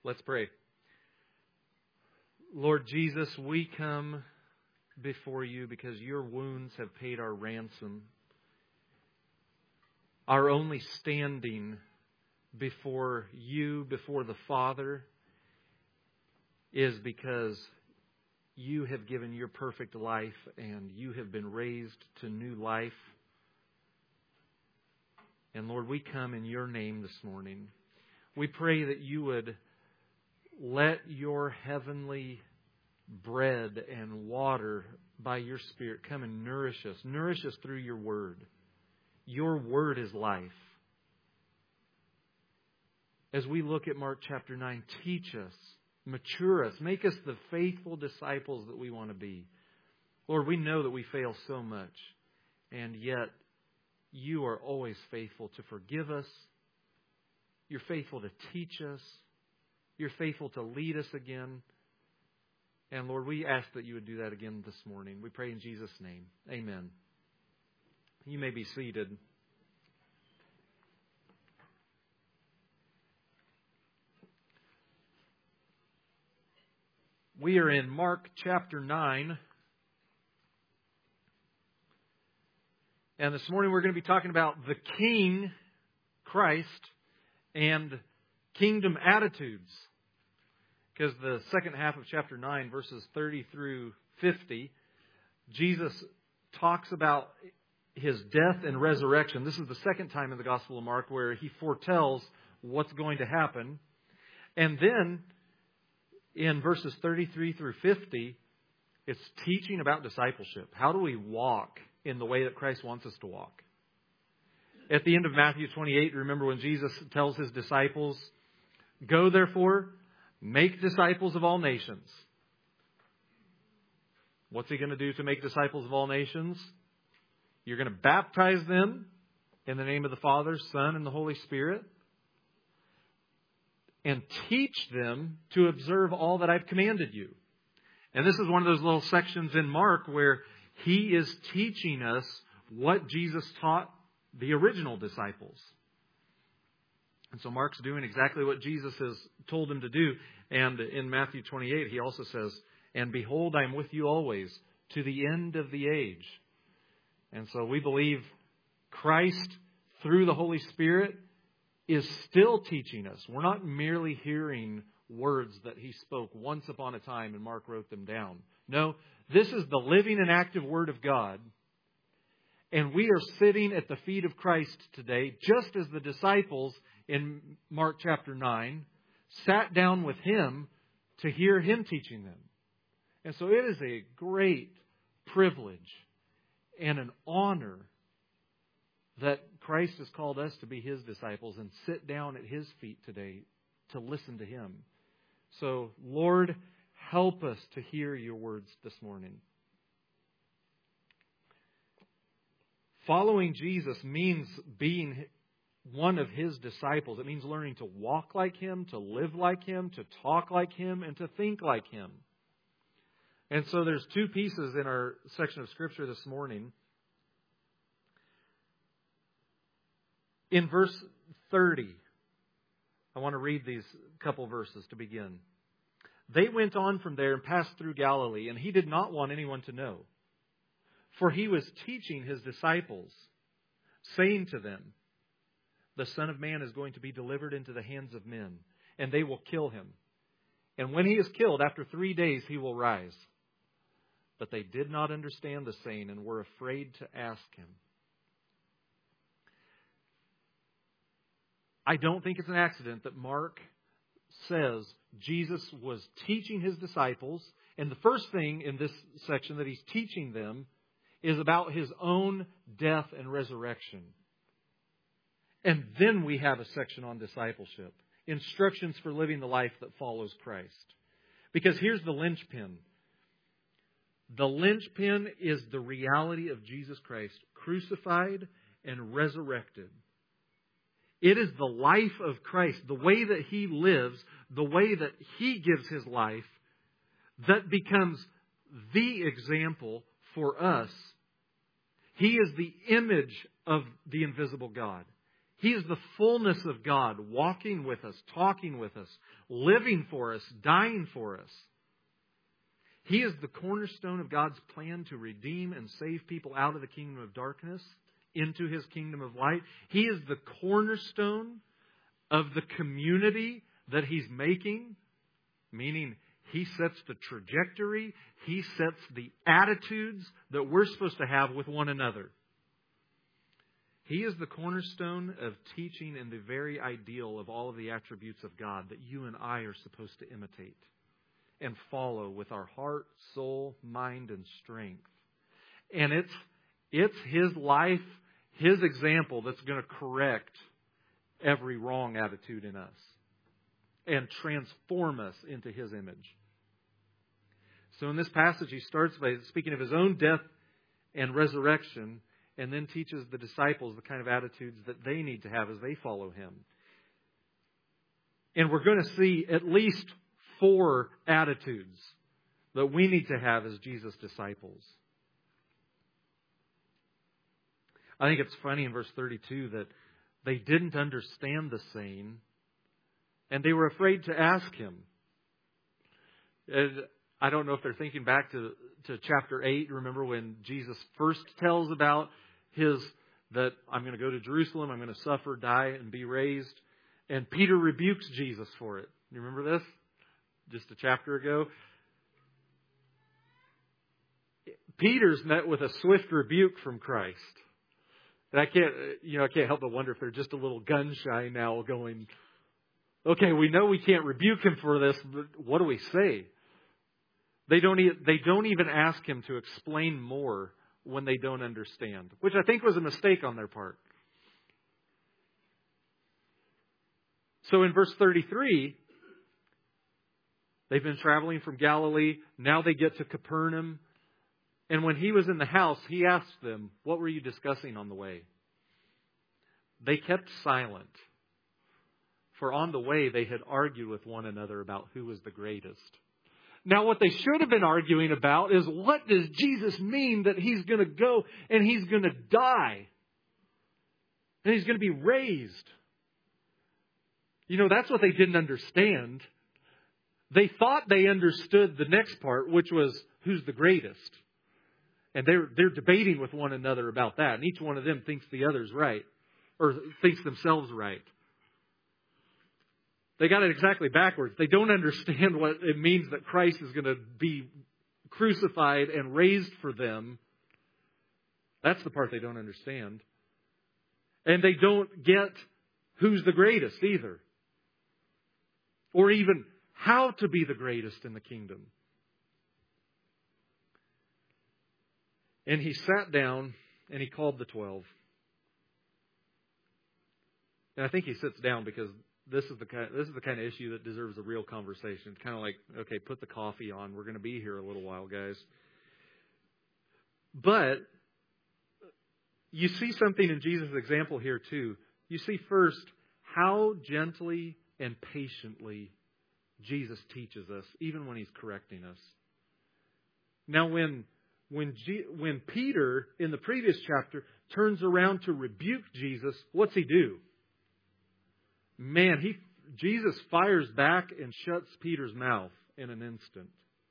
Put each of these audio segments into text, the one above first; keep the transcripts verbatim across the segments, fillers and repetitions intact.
Let's pray. Lord Jesus, we come before you because your wounds have paid our ransom. Our only standing before you, before the Father, is because you have given your perfect life and you have been raised to new life. And Lord, we come in your name this morning. We pray that you would let your heavenly bread and water by your Spirit come and nourish us. Nourish us through your word. Your word is life. As we look at Mark chapter nine, teach us, mature us, make us the faithful disciples that we want to be. Lord, we know that we fail so much, and yet you are always faithful to forgive us. You're faithful to teach us. You're faithful to lead us again. And Lord, we ask that you would do that again this morning. We pray in Jesus' name. Amen. You may be seated. We are in Mark chapter nine. And this morning we're going to be talking about the King, Christ, and kingdom attitudes. Because the second half of chapter nine, verses thirty through fifty, Jesus talks about His death and resurrection. This is the second time in the Gospel of Mark where He foretells what's going to happen. And then in verses thirty-three through fifty, it's teaching about discipleship. How do we walk in the way that Christ wants us to walk? At the end of Matthew twenty-eight, remember when Jesus tells His disciples, "Go therefore, make disciples of all nations." What's He going to do to make disciples of all nations? You're going to baptize them in the name of the Father, Son, and the Holy Spirit, and teach them to observe all that I've commanded you. And this is one of those little sections in Mark where He is teaching us what Jesus taught the original disciples. And so Mark's doing exactly what Jesus has told him to do. And in Matthew twenty-eight, He also says, "And behold, I am with you always to the end of the age." And so we believe Christ, through the Holy Spirit, is still teaching us. We're not merely hearing words that He spoke once upon a time and Mark wrote them down. No, this is the living and active Word of God. And we are sitting at the feet of Christ today, just as the disciples in Mark chapter nine sat down with Him to hear Him teaching them. And so it is a great privilege and an honor that Christ has called us to be His disciples and sit down at His feet today to listen to Him. So, Lord, help us to hear your words this morning. Following Jesus means being one of His disciples. It means learning to walk like Him, to live like Him, to talk like Him, and to think like Him. And so there's two pieces in our section of Scripture this morning. In verse thirty, I want to read these couple verses to begin. "They went on from there and passed through Galilee, and He did not want anyone to know. For He was teaching His disciples, saying to them, 'The Son of Man is going to be delivered into the hands of men, and they will kill Him. And when He is killed, after three days He will rise.' But they did not understand the saying and were afraid to ask Him." I don't think it's an accident that Mark says Jesus was teaching His disciples. And the first thing in this section that He's teaching them is about His own death and resurrection. And then we have a section on discipleship. Instructions for living the life that follows Christ. Because here's the linchpin. The linchpin is the reality of Jesus Christ, crucified and resurrected. It is the life of Christ, the way that He lives, the way that He gives His life, that becomes the example for us. He is the image of the invisible God. He is the fullness of God, walking with us, talking with us, living for us, dying for us. He is the cornerstone of God's plan to redeem and save people out of the kingdom of darkness into His kingdom of light. He is the cornerstone of the community that He's making, meaning He sets the trajectory, He sets the attitudes that we're supposed to have with one another. He is the cornerstone of teaching and the very ideal of all of the attributes of God that you and I are supposed to imitate and follow with our heart, soul, mind, and strength. And it's, it's His life, His example that's going to correct every wrong attitude in us and transform us into His image. So in this passage, He starts by speaking of His own death and resurrection, and then teaches the disciples the kind of attitudes that they need to have as they follow Him. And we're going to see at least four attitudes that we need to have as Jesus' disciples. I think it's funny in verse thirty-two that they didn't understand the saying, and they were afraid to ask Him. And I don't know if they're thinking back to, to chapter eight. Remember when Jesus first tells about His, that I'm going to go to Jerusalem, I'm going to suffer, die, and be raised. And Peter rebukes Jesus for it. You remember this? Just a chapter ago. Peter's met with a swift rebuke from Christ. And I can't, you know, I can't help but wonder if they're just a little gun shy now going, okay, we know we can't rebuke Him for this, but what do we say? They don't, e- they don't even ask Him to explain more when they don't understand, which I think was a mistake on their part. So in verse thirty-three, they've been traveling from Galilee. Now they get to Capernaum. And when He was in the house, He asked them, what were you discussing on the way? They kept silent. For on the way, they had argued with one another about who was the greatest. Now, what they should have been arguing about is, what does Jesus mean that He's going to go and He's going to die? And He's going to be raised. You know, that's what they didn't understand. They thought they understood the next part, which was, who's the greatest? And they're, they're debating with one another about that. And each one of them thinks the other's right, or thinks themselves right. They got it exactly backwards. They don't understand what it means that Christ is going to be crucified and raised for them. That's the part they don't understand. And they don't get who's the greatest either. Or even how to be the greatest in the kingdom. And He sat down and He called the twelve. And I think He sits down because This is the kind. This is the kind of issue that deserves a real conversation. It's kind of like, okay, put the coffee on. We're going to be here a little while, guys. But you see something in Jesus' example here too. You see first how gently and patiently Jesus teaches us, even when He's correcting us. Now, when when G, when Peter in the previous chapter turns around to rebuke Jesus, what's he do? Man, he Jesus fires back and shuts Peter's mouth in an instant.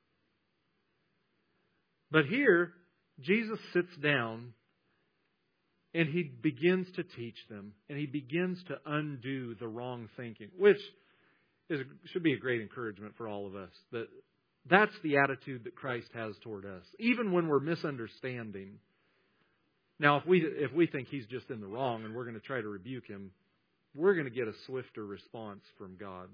But here, Jesus sits down and He begins to teach them. And He begins to undo the wrong thinking, which is should be a great encouragement for all of us. That that's the attitude that Christ has toward us, even when we're misunderstanding. Now, if we if we think He's just in the wrong and we're going to try to rebuke Him, we're going to get a swifter response from God.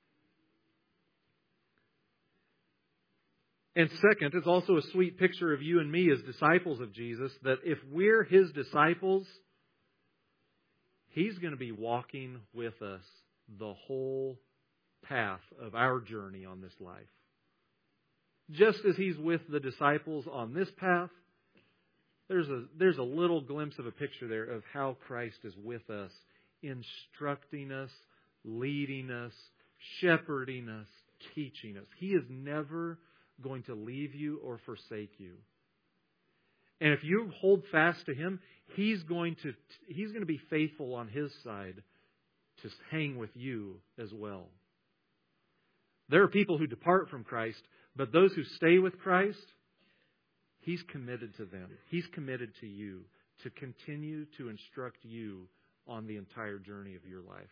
And second, it's also a sweet picture of you and me as disciples of Jesus, that if we're His disciples, He's going to be walking with us the whole path of our journey on this life. Just as He's with the disciples on this path, there's a, there's a little glimpse of a picture there of how Christ is with us, instructing us, leading us, shepherding us, teaching us. He is never going to leave you or forsake you. And if you hold fast to Him, He's going to He's going to be faithful on His side to hang with you as well. There are people who depart from Christ, but those who stay with Christ, He's committed to them. He's committed to you to continue to instruct you on the entire journey of your life.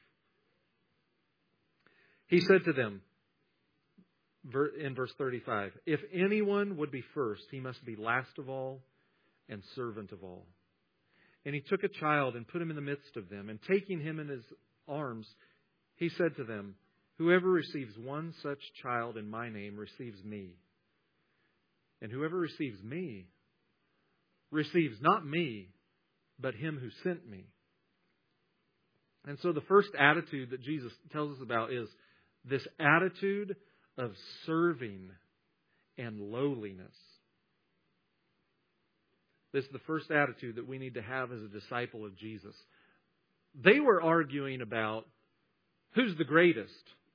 He said to them in verse thirty-five, if anyone would be first, he must be last of all and servant of all. And He took a child and put him in the midst of them, and taking him in His arms, He said to them, whoever receives one such child in My name receives Me. And whoever receives Me receives not Me, but Him who sent Me. And so the first attitude that Jesus tells us about is this attitude of serving and lowliness. This is the first attitude that we need to have as a disciple of Jesus. They were arguing about who's the greatest.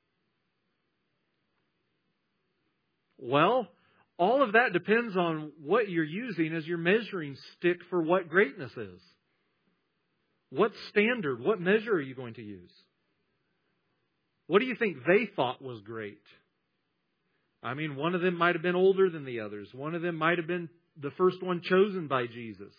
Well, all of that depends on what you're using as your measuring stick for what greatness is. What standard, what measure are you going to use? What do you think they thought was great? I mean, one of them might have been older than the others. One of them might have been the first one chosen by Jesus.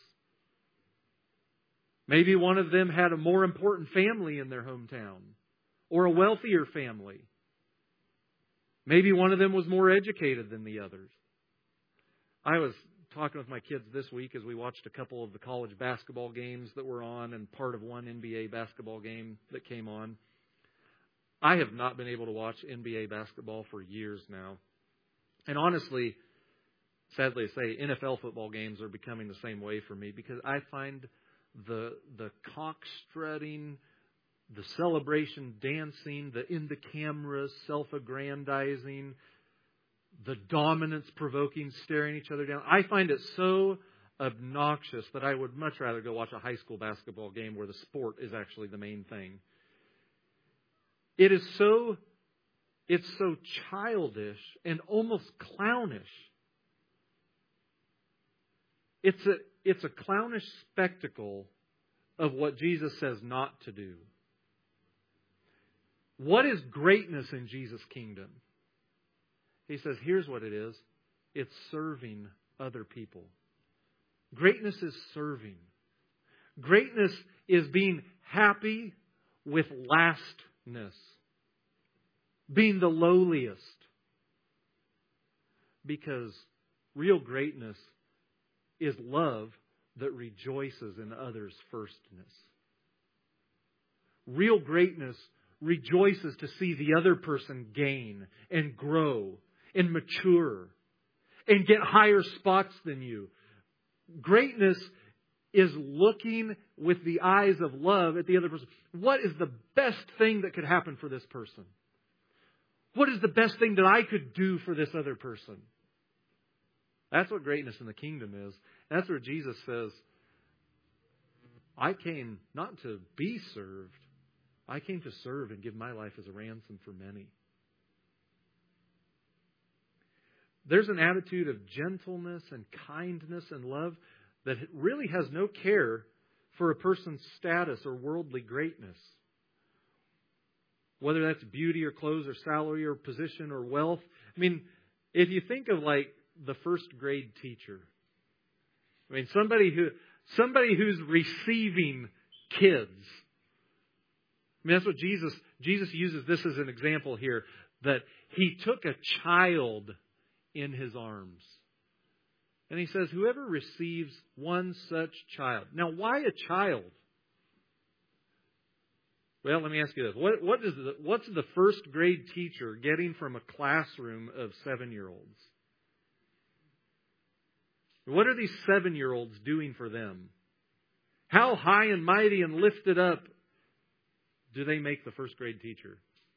Maybe one of them had a more important family in their hometown, or a wealthier family. Maybe one of them was more educated than the others. I was talking with my kids this week as we watched a couple of the college basketball games that were on and part of one N B A basketball game that came on. I have not been able to watch N B A basketball for years now. And honestly, sadly to say, N F L football games are becoming the same way for me because I find the the cock strutting, the celebration dancing, the in the camera self-aggrandizing, the dominance-provoking staring each other down. I find it so obnoxious that I would much rather go watch a high school basketball game where the sport is actually the main thing. It is so, it's so childish and almost clownish. It's a, it's a clownish spectacle of what Jesus says not to do. What is greatness in Jesus' kingdom? He says, here's what it is. It's serving other people. Greatness is serving. Greatness is being happy with lastness. Being the lowliest. Because real greatness is love that rejoices in others' firstness. Real greatness rejoices to see the other person gain and grow and mature and get higher spots than you. Greatness is looking with the eyes of love at the other person. What is the best thing that could happen for this person? What is the best thing that I could do for this other person? That's what greatness in the kingdom is. That's where Jesus says, I came not to be served. I came to serve and give my life as a ransom for many. There's an attitude of gentleness and kindness and love that really has no care for a person's status or worldly greatness. Whether that's beauty or clothes or salary or position or wealth. I mean, if you think of like the first grade teacher. I mean, somebody who somebody who's receiving kids. I mean, that's what Jesus, Jesus uses this as an example here. That He took a child in His arms. And He says, whoever receives one such child. Now, why a child? Well, let me ask you this. What, what is the, what's the first grade teacher getting from a classroom of seven-year-olds? What are these seven-year-olds doing for them? How high and mighty and lifted up do they make the first grade teacher?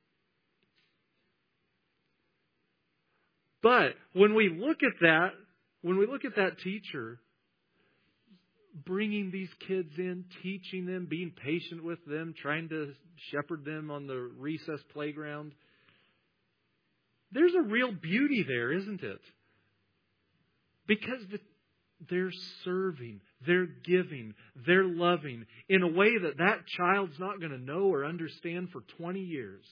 But when we look at that, when we look at that teacher, bringing these kids in, teaching them, being patient with them, trying to shepherd them on the recess playground, there's a real beauty there, isn't it? Because the, they're serving, they're giving, they're loving in a way that that child's not going to know or understand for twenty years.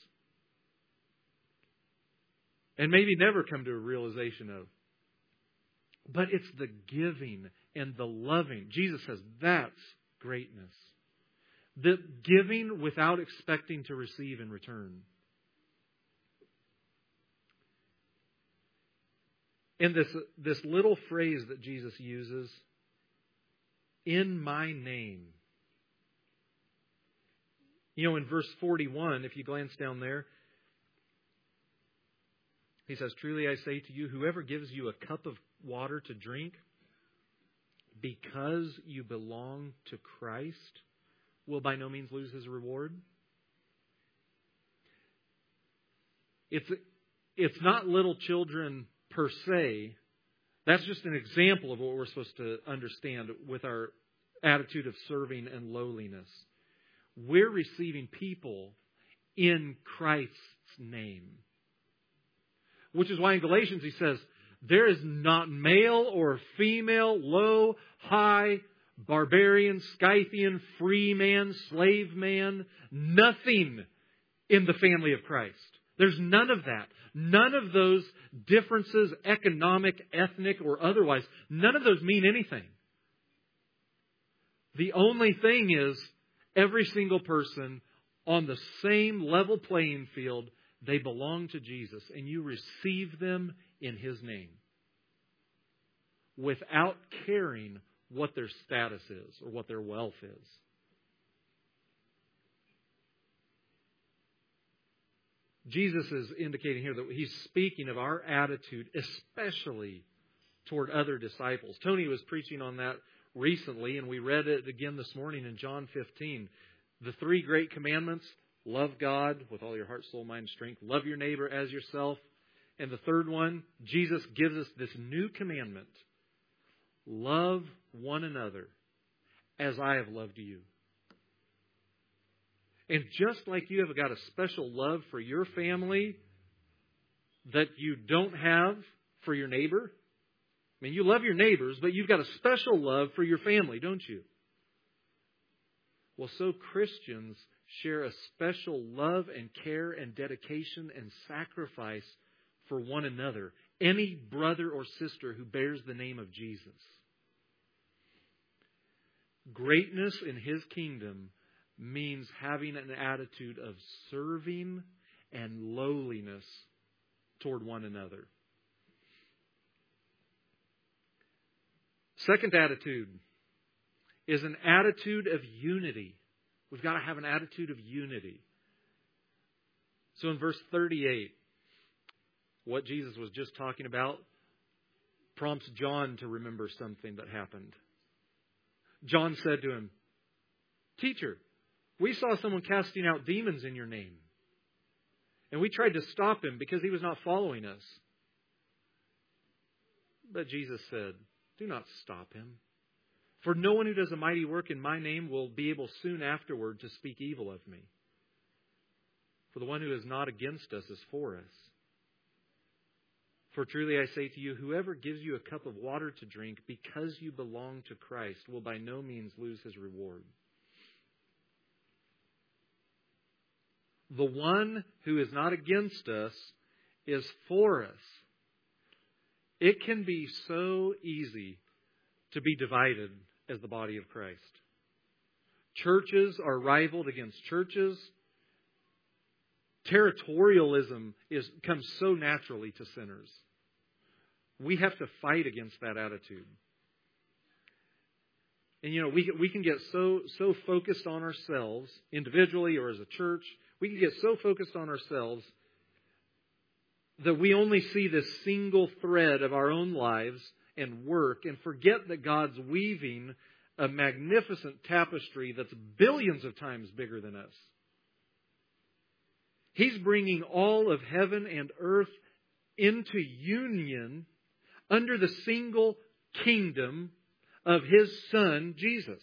And maybe never come to a realization of. But it's the giving and the loving. Jesus says that's greatness. The giving without expecting to receive in return. And this, this little phrase that Jesus uses, in my name. You know, in verse forty-one, if you glance down there, He says, truly I say to you, whoever gives you a cup of water to drink because you belong to Christ will by no means lose his reward. It's, it's not little children per se. That's just an example of what we're supposed to understand with our attitude of serving and lowliness. We're receiving people in Christ's name. Which is why in Galatians he says, there is not male or female, low, high, barbarian, Scythian, free man, slave man, nothing in the family of Christ. There's none of that. None of those differences, economic, ethnic, or otherwise, none of those mean anything. The only thing is, every single person on the same level playing field, they belong to Jesus, and you receive them in His name without caring what their status is or what their wealth is. Jesus is indicating here that He's speaking of our attitude, especially toward other disciples. Tony was preaching on that recently, and we read it again this morning in John fifteen. The three great commandments: love God with all your heart, soul, mind, strength. Love your neighbor as yourself. And the third one, Jesus gives us this new commandment. Love one another as I have loved you. And just like you have got a special love for your family that you don't have for your neighbor. I mean, you love your neighbors, but you've got a special love for your family, don't you? Well, so Christians share a special love and care and dedication and sacrifice for one another. Any brother or sister who bears the name of Jesus. Greatness in His kingdom means having an attitude of serving and lowliness toward one another. Second attitude is an attitude of unity. We've got to have an attitude of unity. So in verse thirty-eight, what Jesus was just talking about prompts John to remember something that happened. John said to him, "Teacher, we saw someone casting out demons in your name, and we tried to stop him because he was not following us." But Jesus said, "Do not stop him. For no one who does a mighty work in my name will be able soon afterward to speak evil of me. For the one who is not against us is for us. For truly I say to you, whoever gives you a cup of water to drink because you belong to Christ will by no means lose his reward." The one who is not against us is for us. It can be so easy to be divided as the body of Christ. Churches are rivaled against churches. Territorialism is comes so naturally to sinners. We have to fight against that attitude. And you know, we we can get so so focused on ourselves, individually or as a church. We can get so focused on ourselves that we only see this single thread of our own lives and work and forget that God's weaving a magnificent tapestry that's billions of times bigger than us. He's bringing all of heaven and earth into union under the single kingdom of His Son, Jesus.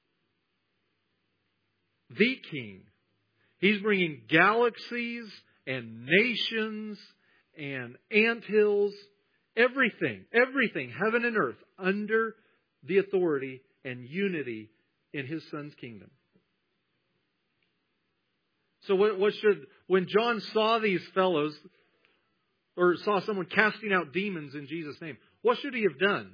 The King. He's bringing galaxies and nations and anthills, everything, everything, heaven and earth, under the authority and unity in His Son's kingdom. So what, what should, when John saw these fellows, or saw someone casting out demons in Jesus' name, what should he have done?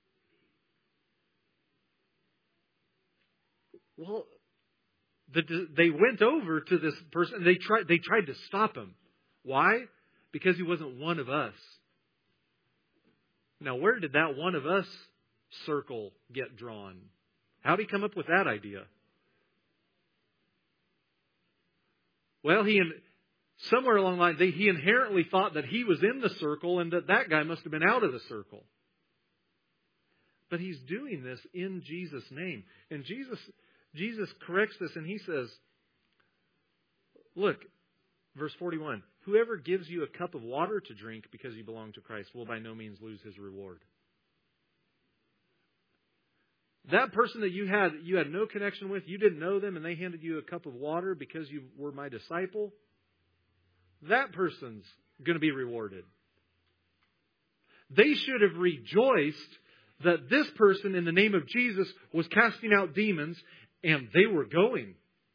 Well, the, they went over to this person. They tried, they tried to stop him. Why? Because he wasn't one of us. Now, where did that one of us circle get drawn? How did he come up with that idea? Well, he somewhere along the line, they, he inherently thought that he was in the circle and that that guy must have been out of the circle. But he's doing this in Jesus' name. And Jesus, Jesus corrects this and He says, look, verse forty-one, whoever gives you a cup of water to drink because you belong to Christ will by no means lose his reward. That person that you had you had no connection with, you didn't know them, and they handed you a cup of water because you were my disciple, that person's going to be rewarded. They should have rejoiced that this person, in the name of Jesus, was casting out demons, and they were going.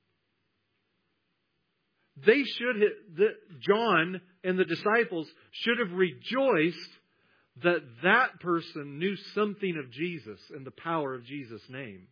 They should have, the, John and the disciples should have rejoiced that that person knew something of Jesus and the power of Jesus' name.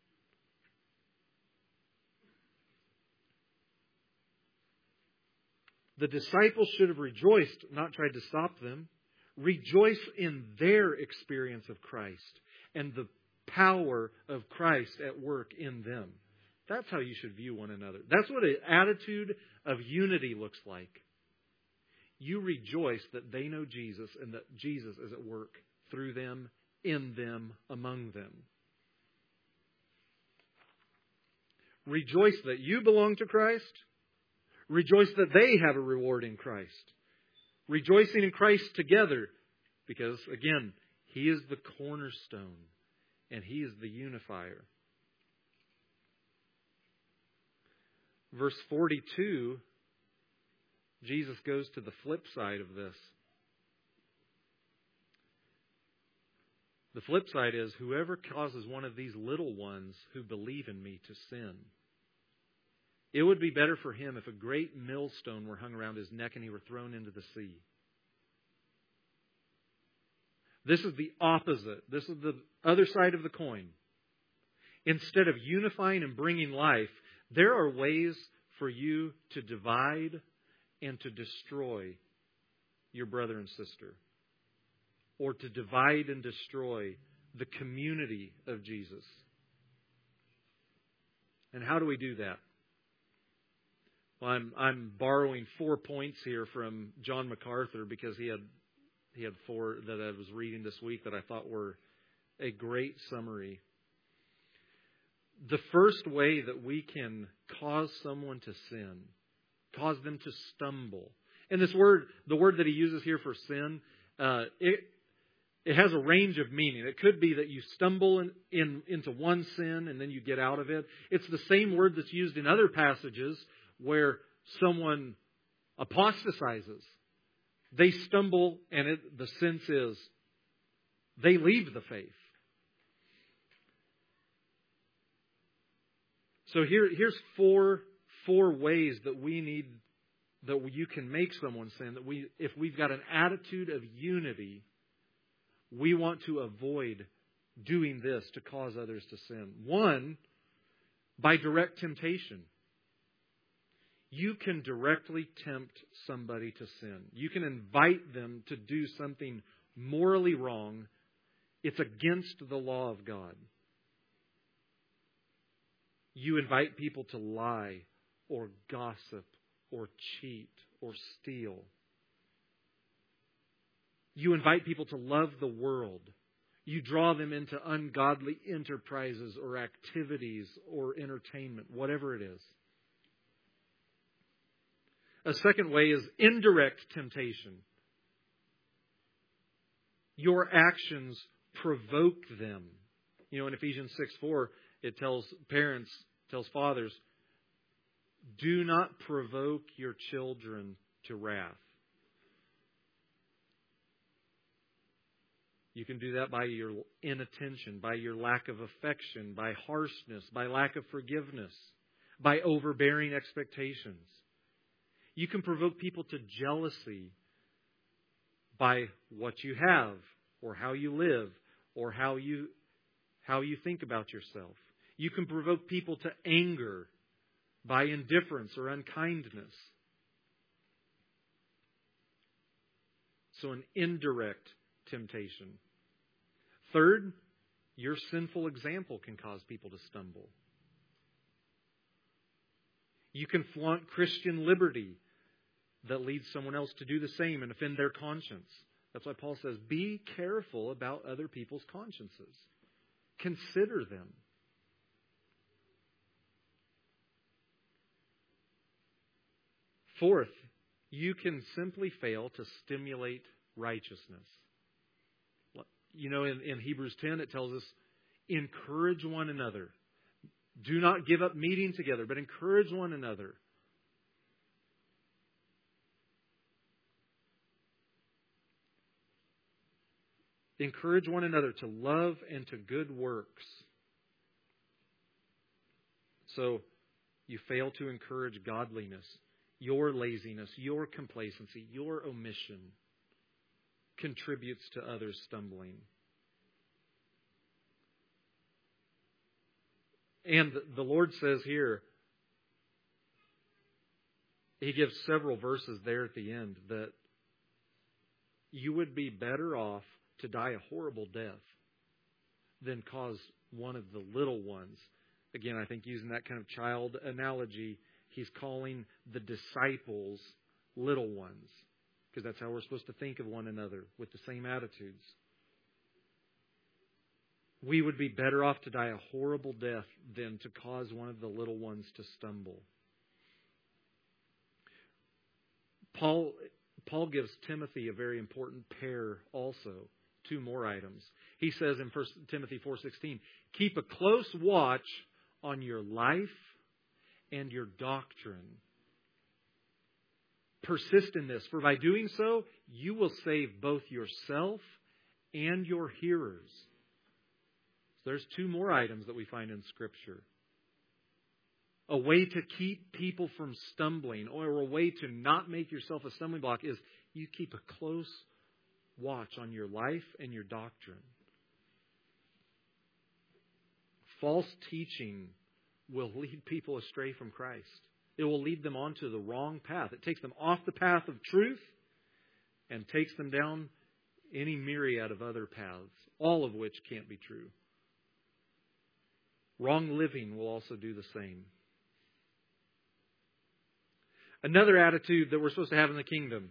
The disciples should have rejoiced, not tried to stop them. Rejoice in their experience of Christ and the power of Christ at work in them. That's how you should view one another. That's what an attitude of unity looks like. You rejoice that they know Jesus and that Jesus is at work through them, in them, among them. Rejoice that you belong to Christ. Rejoice that they have a reward in Christ. Rejoicing in Christ together because, again, He is the cornerstone and He is the unifier. Verse forty-two, Jesus goes to the flip side of this. The flip side is, whoever causes one of these little ones who believe in me to sin, it would be better for him if a great millstone were hung around his neck and he were thrown into the sea. This is the opposite. This is the other side of the coin. Instead of unifying and bringing life, there are ways for you to divide and to destroy your brother and sister. Or to divide and destroy the community of Jesus. And how do we do that? Well, I'm, I'm borrowing four points here from John MacArthur because he had he had four that I was reading this week that I thought were a great summary. The first way that we can cause someone to sin, cause them to stumble. And this word, the word that he uses here for sin, uh, it it has a range of meaning. It could be that you stumble in, in into one sin and then you get out of it. It's the same word that's used in other passages where someone apostatizes. They stumble, and it, the sense is they leave the faith. So here, here's four four ways that we need that you can make someone sin. That we, if we've got an attitude of unity, we want to avoid doing this to cause others to sin. One, by direct temptation. You can directly tempt somebody to sin. You can invite them to do something morally wrong. It's against the law of God. You invite people to lie or gossip or cheat or steal. You invite people to love the world. You draw them into ungodly enterprises or activities or entertainment, whatever it is. A second way is indirect temptation. Your actions provoke them. You know, in Ephesians six four, it tells parents, tells fathers, do not provoke your children to wrath. You can do that by your inattention, by your lack of affection, by harshness, by lack of forgiveness, by overbearing expectations. You can provoke people to jealousy by what you have, or how you live, or how you, how you think about yourself. You can provoke people to anger by indifference or unkindness. So an indirect temptation. Third, your sinful example can cause people to stumble. You can flaunt Christian liberty that leads someone else to do the same and offend their conscience. That's why Paul says, be careful about other people's consciences. Consider them. Fourth, you can simply fail to stimulate righteousness. You know, in, in Hebrews ten, it tells us, encourage one another. Do not give up meeting together, but encourage one another. Encourage one another to love and to good works. So, you fail to encourage godliness. Your laziness, your complacency, your omission contributes to others stumbling. And the Lord says here, He gives several verses there at the end, that you would be better off to die a horrible death than cause one of the little ones. Again, I think using that kind of child analogy, He's calling the disciples little ones, because that's how we're supposed to think of one another, with the same attitudes. We would be better off to die a horrible death than to cause one of the little ones to stumble. Paul, Paul gives Timothy a very important pair also. Two more items. He says in First Timothy four sixteen, keep a close watch on your life and your doctrine. Persist in this, for by doing so, you will save both yourself and your hearers. So there's two more items that we find in Scripture. A way to keep people from stumbling, or a way to not make yourself a stumbling block, is you keep a close watch on your life and your doctrine. False teaching will lead people astray from Christ. It will lead them onto the wrong path. It takes them off the path of truth and takes them down any myriad of other paths, all of which can't be true. Wrong living will also do the same. Another attitude that we're supposed to have in the kingdom.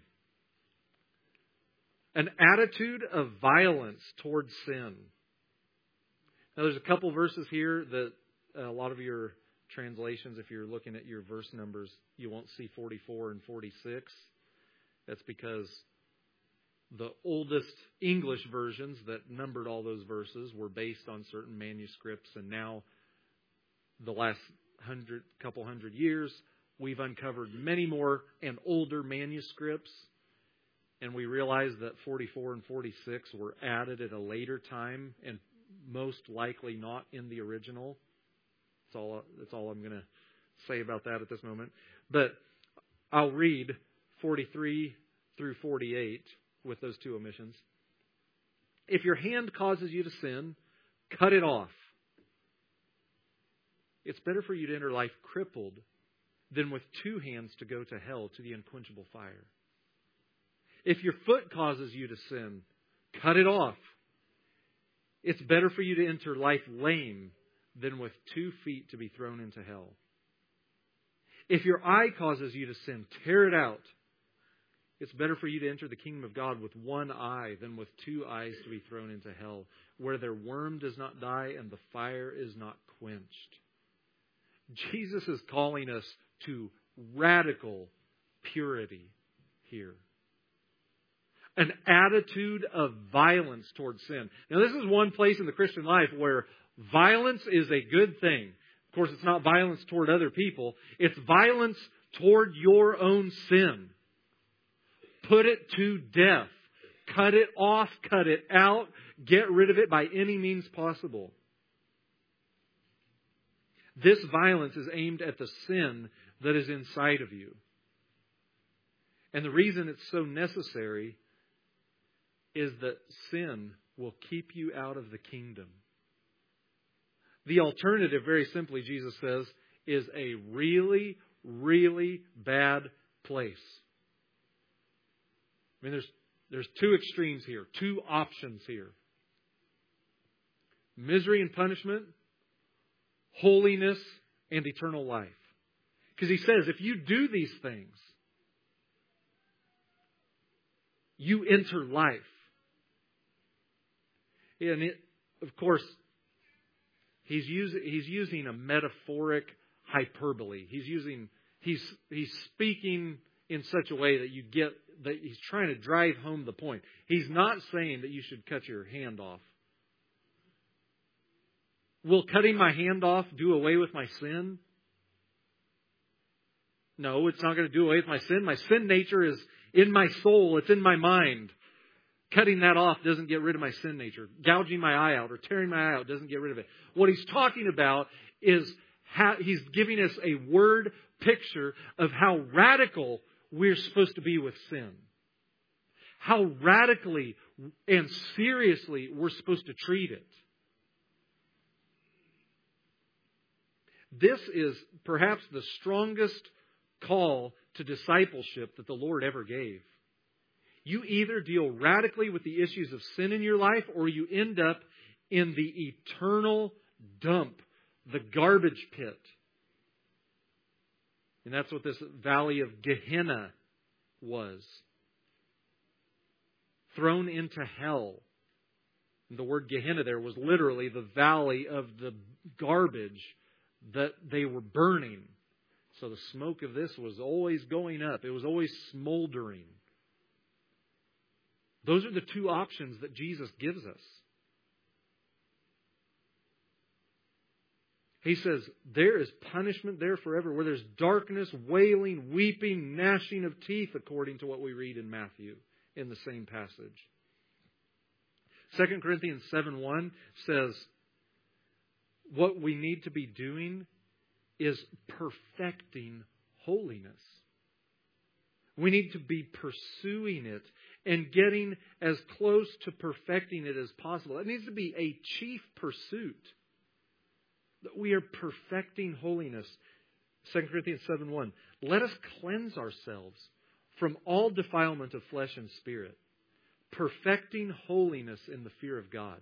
An attitude of violence towards sin. Now there's a couple verses here that a lot of your translations, if you're looking at your verse numbers, you won't see forty-four and forty-six. That's because the oldest English versions that numbered all those verses were based on certain manuscripts, and now the last hundred, couple hundred years, we've uncovered many more and older manuscripts, and we realize that forty-four and forty-six were added at a later time and most likely not in the original. That's all, that's all I'm going to say about that at this moment. But I'll read forty-three through forty-eight with those two omissions. If your hand causes you to sin, cut it off. It's better for you to enter life crippled than with two hands to go to hell, to the unquenchable fire. If your foot causes you to sin, cut it off. It's better for you to enter life lame than with two feet to be thrown into hell. If your eye causes you to sin, tear it out. It's better for you to enter the kingdom of God with one eye than with two eyes to be thrown into hell, where their worm does not die and the fire is not quenched. Jesus is calling us to radical purity here. An attitude of violence towards sin. Now, this is one place in the Christian life where violence is a good thing. Of course, it's not violence toward other people. It's violence toward your own sin. Put it to death. Cut it off. Cut it out. get rid of it by any means possible. This violence is aimed at the sin that is inside of you. And the reason it's so necessary is that sin will keep you out of the kingdom. The alternative, very simply, Jesus says, is a really, really bad place. I mean, there's, there's two extremes here, two options here. Misery and punishment, holiness and eternal life. Because he says, if you do these things, you enter life. And it, of course, he's using he's using a metaphoric hyperbole. He's using he's he's speaking in such a way that you get that he's trying to drive home the point. He's not saying that you should cut your hand off. Will cutting my hand off do away with my sin? No, it's not going to do away with my sin. My sin nature is in my soul. It's in my mind. Cutting that off doesn't get rid of my sin nature. Gouging my eye out or tearing my eye out doesn't get rid of it. What he's talking about is how he's giving us a word picture of how radical we're supposed to be with sin. How radically and seriously we're supposed to treat it. This is perhaps the strongest call to discipleship that the Lord ever gave. You either deal radically with the issues of sin in your life, or you end up in the eternal dump, the garbage pit. And that's what this valley of Gehenna was. Thrown into hell. And the word Gehenna there was literally the valley of the garbage that they were burning. So the smoke of this was always going up. It was always smoldering. Those are the two options that Jesus gives us. He says, there is punishment there forever, where there's darkness, wailing, weeping, gnashing of teeth, according to what we read in Matthew in the same passage. Second Corinthians seven one says, what we need to be doing is perfecting holiness. We need to be pursuing it and getting as close to perfecting it as possible. It needs to be a chief pursuit. That we are perfecting holiness. Second Corinthians seven one. Let us cleanse ourselves from all defilement of flesh and spirit, perfecting holiness in the fear of God.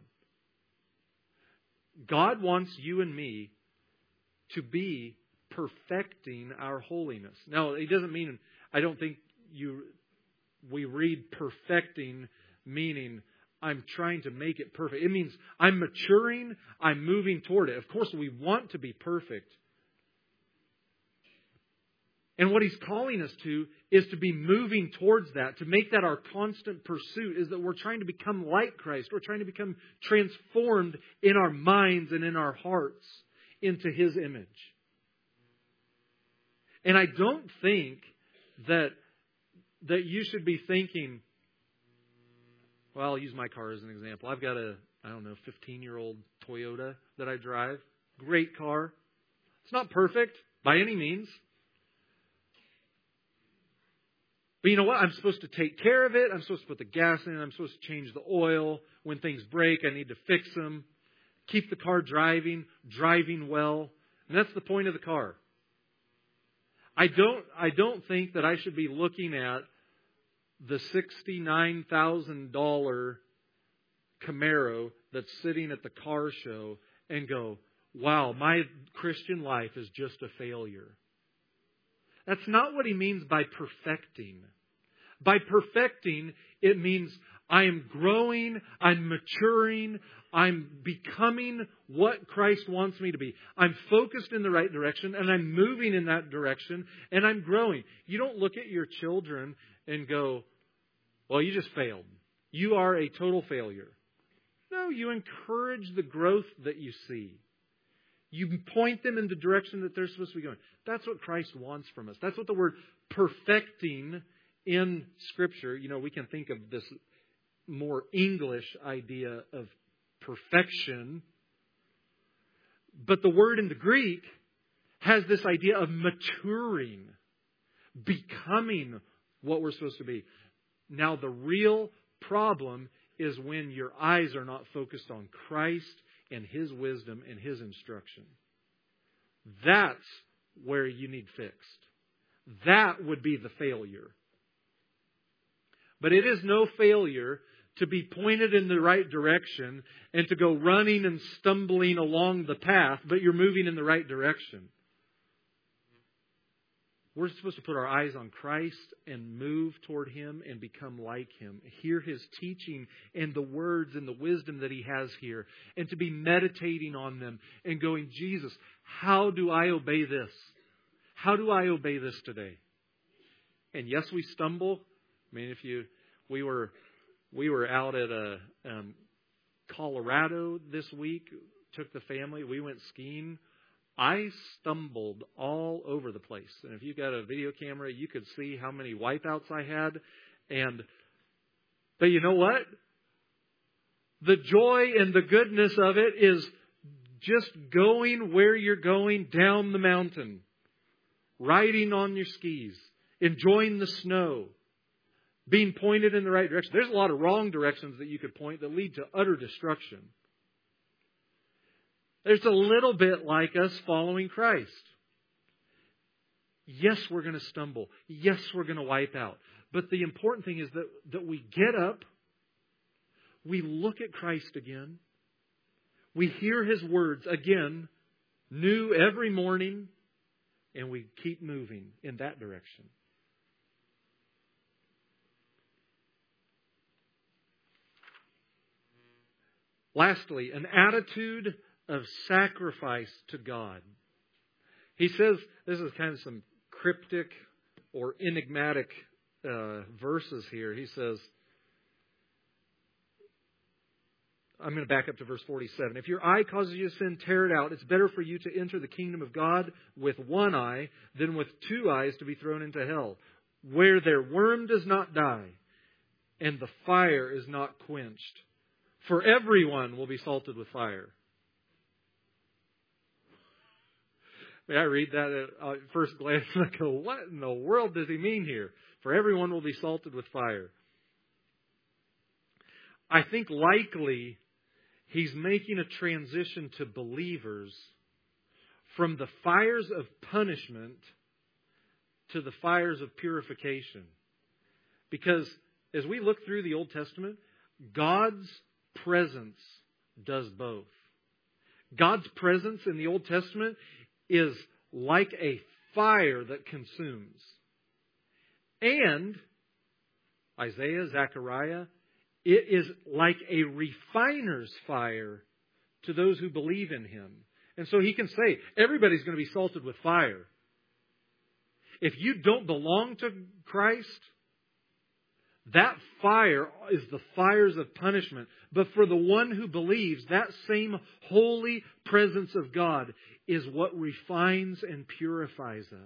God wants you and me to be perfecting our holiness. Now, it doesn't mean, I don't think you we read perfecting meaning I'm trying to make it perfect. It means I'm maturing, I'm moving toward it. Of course, we want to be perfect. And what He's calling us to is to be moving towards that, to make that our constant pursuit, is that we're trying to become like Christ. We're trying to become transformed in our minds and in our hearts into His image. And I don't think that that you should be thinking, well, I'll use my car as an example. I've got a, I don't know, fifteen-year-old Toyota that I drive. Great car. It's not perfect by any means. But you know what? I'm supposed to take care of it. I'm supposed to put the gas in. I'm supposed to change the oil. When things break, I need to fix them. Keep the car driving, driving well. And that's the point of the car. I don't, I don't think that I should be looking at the sixty-nine thousand dollars Camaro that's sitting at the car show and go, wow, my Christian life is just a failure. That's not what he means by perfecting. By perfecting, it means I am growing, I'm maturing, I'm becoming what Christ wants me to be. I'm focused in the right direction, and I'm moving in that direction, and I'm growing. You don't look at your children and go, well, you just failed. You are a total failure. No, you encourage the growth that you see. You point them in the direction that they're supposed to be going. That's what Christ wants from us. That's what the word perfecting in Scripture, you know, we can think of this more English idea of perfection. But the word in the Greek has this idea of maturing, becoming what we're supposed to be. Now, the real problem is when your eyes are not focused on Christ and His wisdom and His instruction. That's where you need fixed. That would be the failure. But it is no failure to be pointed in the right direction and to go running and stumbling along the path, but you're moving in the right direction. We're supposed to put our eyes on Christ and move toward Him and become like Him. Hear His teaching and the words and the wisdom that He has here. And to be meditating on them and going, Jesus, how do I obey this? How do I obey this today? And yes, we stumble. I mean, if you, we were, we were out at a, um, Colorado this week, took the family, we went skiing. I stumbled all over the place. And if you got a video camera, you could see how many wipeouts I had. And, but you know what? The joy and the goodness of it is just going where you're going down the mountain, riding on your skis, enjoying the snow, being pointed in the right direction. There's a lot of wrong directions that you could point that lead to utter destruction. There's a little bit like us following Christ. Yes, we're going to stumble. Yes, we're going to wipe out. But the important thing is that, that we get up, we look at Christ again, we hear His words again, new every morning, and we keep moving in that direction. Lastly, an attitude of sacrifice to God. He says, this is kind of some cryptic or enigmatic uh, verses here. He says, I'm going to back up to verse forty-seven. If your eye causes you to sin, tear it out. It's better for you to enter the kingdom of God with one eye than with two eyes to be thrown into hell, where their worm does not die and the fire is not quenched. For everyone will be salted with fire. I read that at first glance and I go, what in the world does he mean here? For everyone will be salted with fire. I think likely he's making a transition to believers from the fires of punishment to the fires of purification. Because as we look through the Old Testament, God's presence does both. God's presence in the Old Testament is like a fire that consumes. And Isaiah, Zechariah, it is like a refiner's fire to those who believe in Him. And so he can say, everybody's going to be salted with fire. If you don't belong to Christ, that fire is the fires of punishment. But for the one who believes, that same holy presence of God is what refines and purifies us.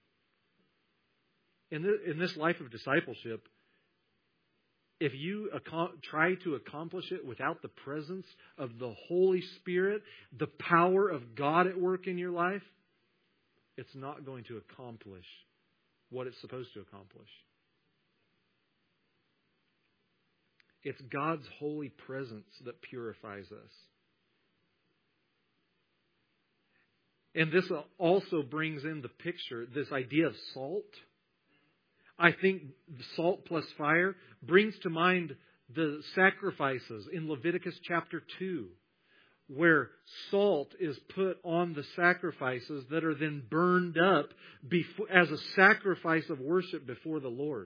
In, the, in this life of discipleship, if you ac- try to accomplish it without the presence of the Holy Spirit, the power of God at work in your life, it's not going to accomplish what it's supposed to accomplish. It's God's holy presence that purifies us. And this also brings in the picture, this idea of salt. I think salt plus fire brings to mind the sacrifices in Leviticus chapter two, where salt is put on the sacrifices that are then burned up before, as a sacrifice of worship before the Lord.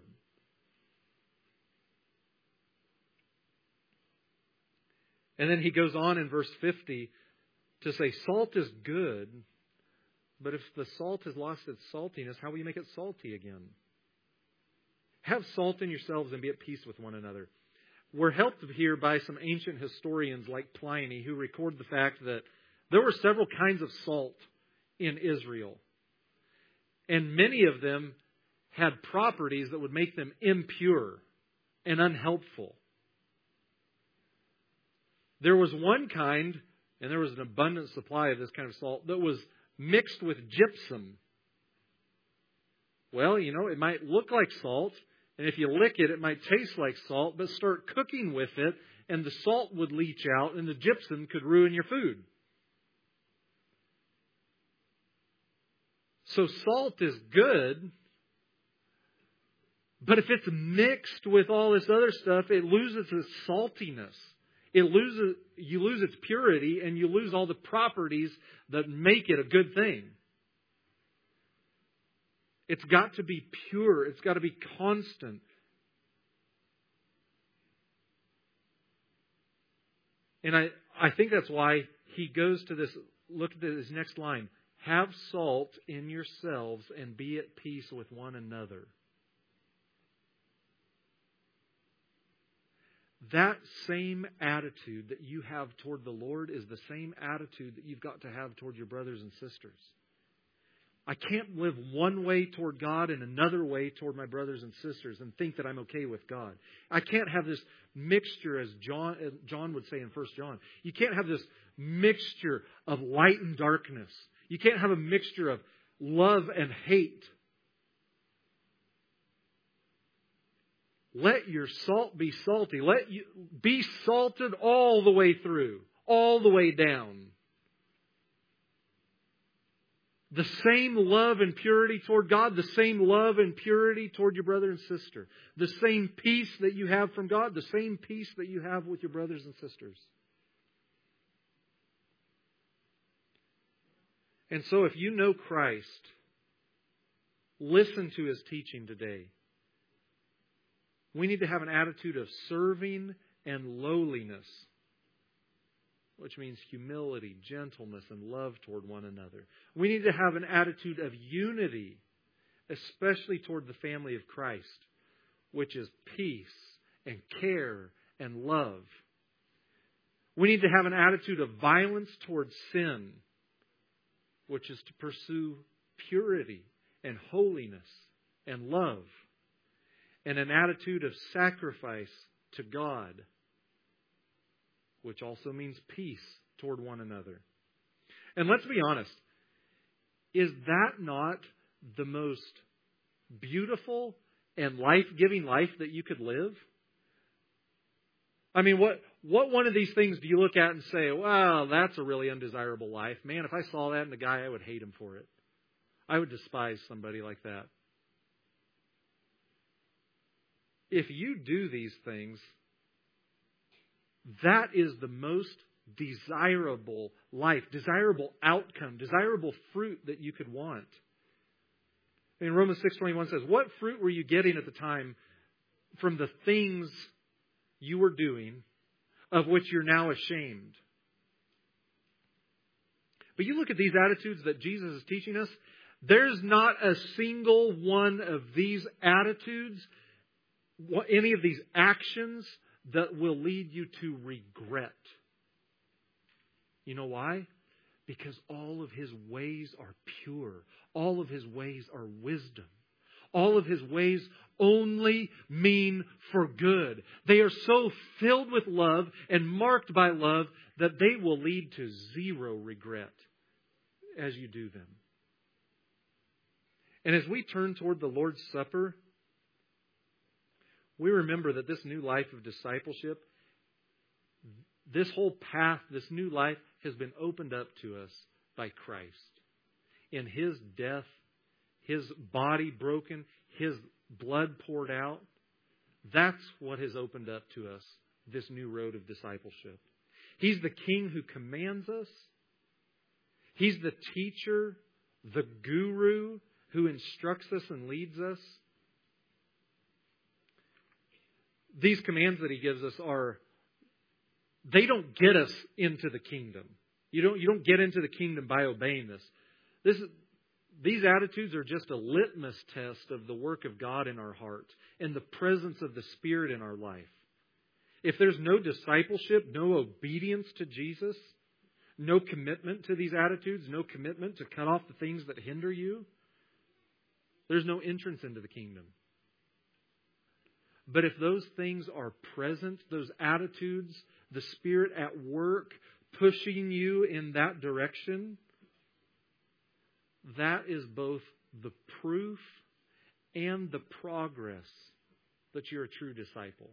And then he goes on in verse fifty to say, salt is good, but if the salt has lost its saltiness, how will you make it salty again? Have salt in yourselves and be at peace with one another. We're helped here by some ancient historians like Pliny, who record the fact that there were several kinds of salt in Israel. And many of them had properties that would make them impure and unhelpful. There was one kind, and there was an abundant supply of this kind of salt, that was mixed with gypsum. Well, you know, it might look like salt, and if you lick it, it might taste like salt, but start cooking with it, and the salt would leach out, and the gypsum could ruin your food. So salt is good, but if it's mixed with all this other stuff, it loses its saltiness. It loses, you lose its purity, and you lose all the properties that make it a good thing. It's got to be pure. It's got to be constant. And I, I think that's why he goes to this, look at this next line. Have salt in yourselves and be at peace with one another. That same attitude that you have toward the Lord is the same attitude that you've got to have toward your brothers and sisters. I can't live one way toward God and another way toward my brothers and sisters and think that I'm okay with God. I can't have this mixture, as John, John would say in First John. You can't have this mixture of light and darkness. You can't have a mixture of love and hate. Let your salt be salty. Let you be salted all the way through, all the way down. The same love and purity toward God, the same love and purity toward your brother and sister. The same peace that you have from God, the same peace that you have with your brothers and sisters. And so if you know Christ, listen to His teaching today. We need to have an attitude of serving and lowliness, which means humility, gentleness, and love toward one another. We need to have an attitude of unity, especially toward the family of Christ, which is peace and care and love. We need to have an attitude of violence toward sin, which is to pursue purity and holiness and love. And an attitude of sacrifice to God, which also means peace toward one another. And let's be honest, is that not the most beautiful and life-giving life that you could live? I mean, what what one of these things do you look at and say, wow, that's a really undesirable life. Man, if I saw that in a guy, I would hate him for it. I would despise somebody like that. If you do these things, that is the most desirable life, desirable outcome, desirable fruit that you could want. And Romans six twenty-one says, what fruit were you getting at the time from the things you were doing of which you're now ashamed? But you look at these attitudes that Jesus is teaching us, there's not a single one of these attitudes, any of these actions that will lead you to regret. You know why? Because all of His ways are pure. All of His ways are wisdom. All of His ways only mean for good. They are so filled with love and marked by love that they will lead to zero regret as you do them. And as we turn toward the Lord's Supper, we remember that this new life of discipleship, this whole path, this new life has been opened up to us by Christ. In His death, His body broken, His blood poured out. That's what has opened up to us this new road of discipleship. He's the King who commands us. He's the teacher, the guru who instructs us and leads us. These commands that He gives us are, they don't get us into the kingdom. You don't, you don't get into the kingdom by obeying this. This is, these attitudes are just a litmus test of the work of God in our heart and the presence of the Spirit in our life. If there's no discipleship, no obedience to Jesus, no commitment to these attitudes, no commitment to cut off the things that hinder you, there's no entrance into the kingdom. But if those things are present, those attitudes, the Spirit at work pushing you in that direction, that is both the proof and the progress that you're a true disciple.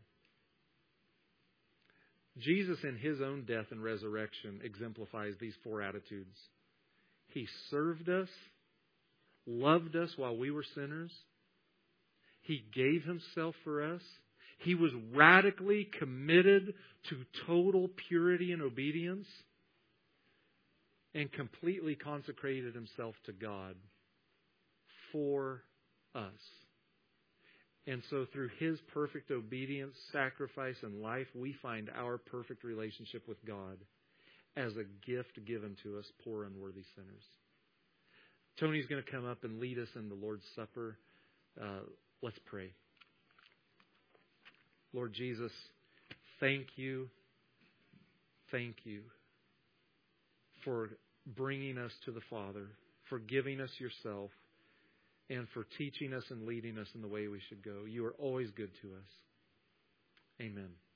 Jesus, in His own death and resurrection, exemplifies these four attitudes. He served us, loved us while we were sinners. He gave Himself for us. He was radically committed to total purity and obedience, and completely consecrated Himself to God for us. And so through His perfect obedience, sacrifice, and life, we find our perfect relationship with God as a gift given to us, poor, unworthy sinners. Tony's going to come up and lead us in the Lord's Supper. Uh, let's pray. Lord Jesus, thank you, thank you for bringing us to the Father, for giving us yourself, and for teaching us and leading us in the way we should go. You are always good to us. Amen.